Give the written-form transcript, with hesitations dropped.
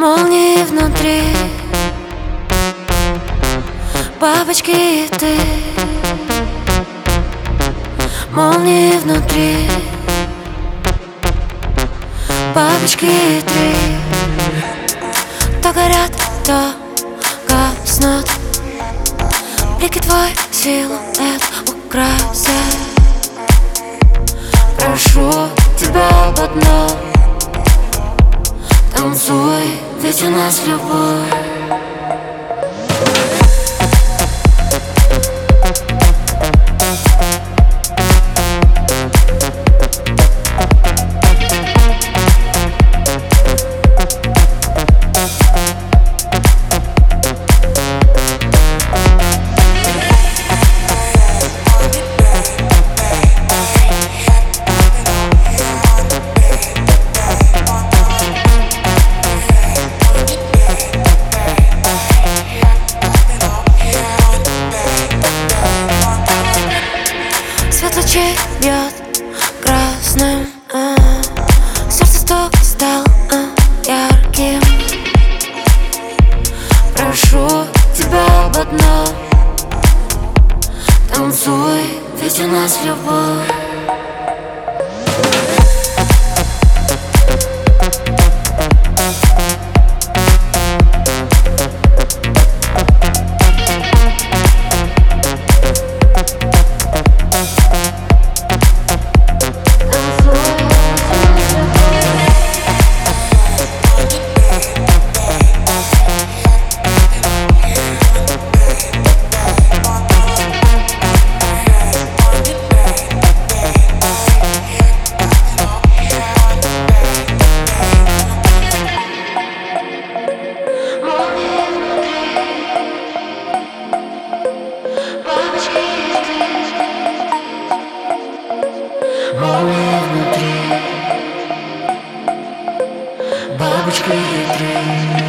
Молнии внутри, бабочки и ты. Молнии внутри, бабочки и ты. То горят, то гаснут. Блики твой силуэт украсят. Прошу тебя об одном: танцуй, ведь у нас любовь. Свет лучей бьет красным, сердце стук стал ярким. Прошу тебя об одном: танцуй, ведь у нас любовь. Молния внутри, бабочка и ты.